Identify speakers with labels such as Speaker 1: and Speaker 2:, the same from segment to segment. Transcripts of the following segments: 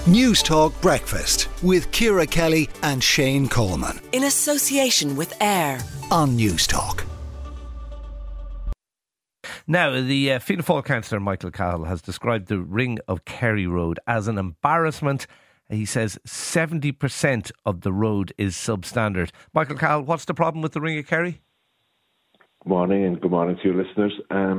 Speaker 1: News Talk Breakfast with Ciara Kelly and Shane Coleman.
Speaker 2: In association with AIR
Speaker 1: On News Talk.
Speaker 3: Now, the Fianna Fáil councillor Michael Cahill has described the Ring of Kerry Road as an embarrassment. He says 70% of the road is substandard. Michael Cahill, what's the problem with the Ring of Kerry?
Speaker 4: Good morning, and good morning to your listeners.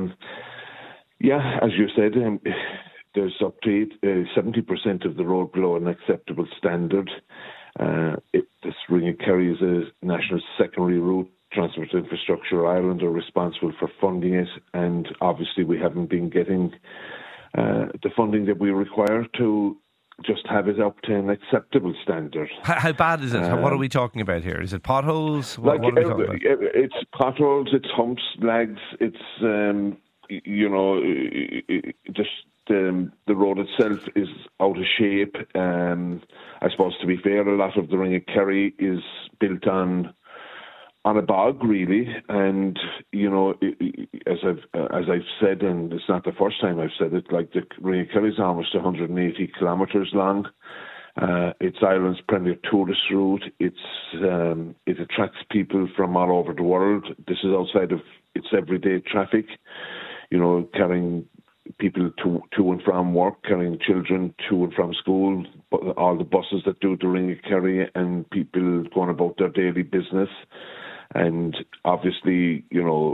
Speaker 4: As you said, there's up to 70% of the road below an acceptable standard. This Ring of Kerry is a national secondary route. Transport Infrastructure Ireland are responsible for funding it, and obviously we haven't been getting the funding that we require to just have it up to an acceptable standard.
Speaker 3: How bad is it? What are we talking about here? Is it potholes? What are we talking about?
Speaker 4: It's potholes, it's humps, lags, it's, the road itself is out of shape. I suppose, to be fair, a lot of the Ring of Kerry is built on a bog, really, and as I've said, and it's not the first time I've said it, like the Ring of Kerry is almost 180 kilometres long. It's Ireland's premier tourist route. It attracts people from all over the world. This is outside of its everyday traffic, carrying people to and from work, carrying children to and from school, all the buses that do the Ring of Kerry, and people going about their daily business. And obviously,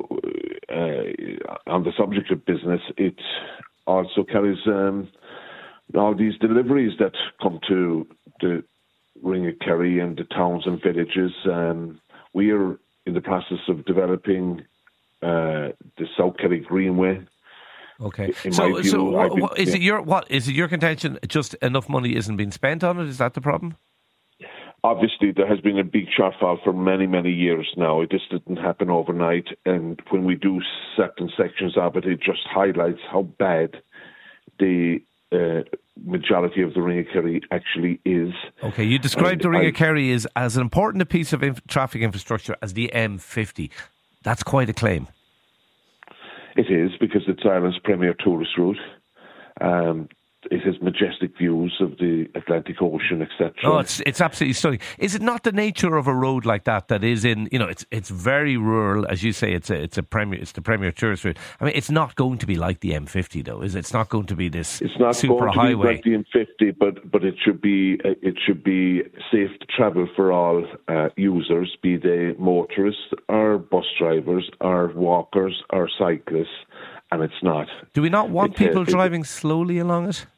Speaker 4: on the subject of business, it also carries all these deliveries that come to the Ring of Kerry and the towns and villages. We are in the process of developing the South Kerry Greenway.
Speaker 3: Okay. Is it your contention just enough money isn't being spent on it? Is that the problem?
Speaker 4: Obviously, there has been a big shortfall for many, many years now. It just didn't happen overnight. And when we do certain sections of it, it just highlights how bad the majority of the Ring of Kerry actually is.
Speaker 3: Okay, you described the Ring of Kerry as an important a piece of traffic infrastructure as the M50. That's quite a claim.
Speaker 4: It is, because it's Ireland's premier tourist route. It has majestic views of the Atlantic Ocean, etc.
Speaker 3: Oh, it's absolutely stunning. Is it not the nature of a road like that is in, it's very rural, as you say, it's the premier tourist route. I mean, it's not going to be like the M50, though, is it? It's not going to be this
Speaker 4: It's not
Speaker 3: super
Speaker 4: going to
Speaker 3: highway.
Speaker 4: be like the M50, but it should be safe to travel for all users, be they motorists or bus drivers or walkers or cyclists. And it's not.
Speaker 3: Do we not want people driving slowly along it?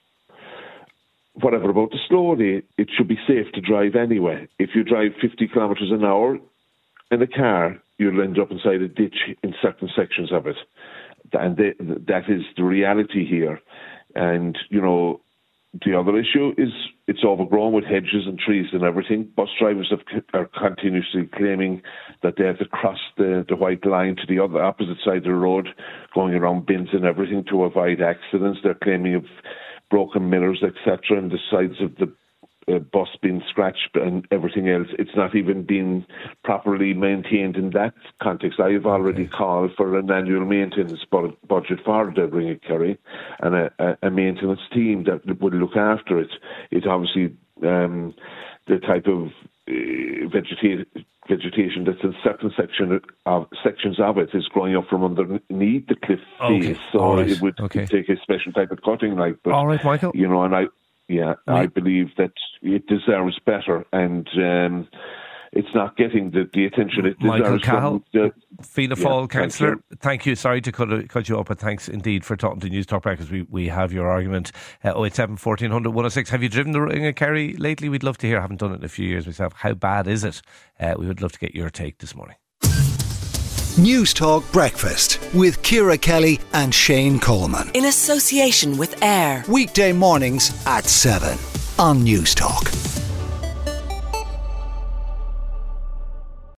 Speaker 4: Whatever about the slowly, it should be safe to drive anyway. If you drive 50 kilometres an hour in a car, you'll end up inside a ditch in certain sections of it. And that is the reality here. And, the other issue is it's overgrown with hedges and trees and everything. Bus drivers are continuously claiming that they have to cross the white line to the opposite side of the road, going around bins and everything to avoid accidents. They're claiming of broken mirrors, etc., and the sides of the bus being scratched and everything else. It's not even being properly maintained in that context. I have already called for an annual maintenance budget for the Ring of Kerry and a maintenance team that would look after it. It's obviously the type of vegetation that's in certain sections of it is growing up from underneath the cliff face, so it would take a special type of cutting. But,
Speaker 3: all right, Michael.
Speaker 4: I believe that it deserves better, and it's not getting the attention it deserves.
Speaker 3: Michael Cahill, Fianna Fáil councillor, thank you. Sorry to cut you up, but thanks indeed for talking to News Talk Breakfast. We have your argument. 087 1400 106. Have you driven the Ring of Kerry lately? We'd love to hear. I haven't done it in a few years myself. How bad is it? We would love to get your take this morning.
Speaker 1: News Talk Breakfast with Ciara Kelly and Shane Coleman.
Speaker 2: In association with AIR.
Speaker 1: Weekday mornings at 7 on News Talk.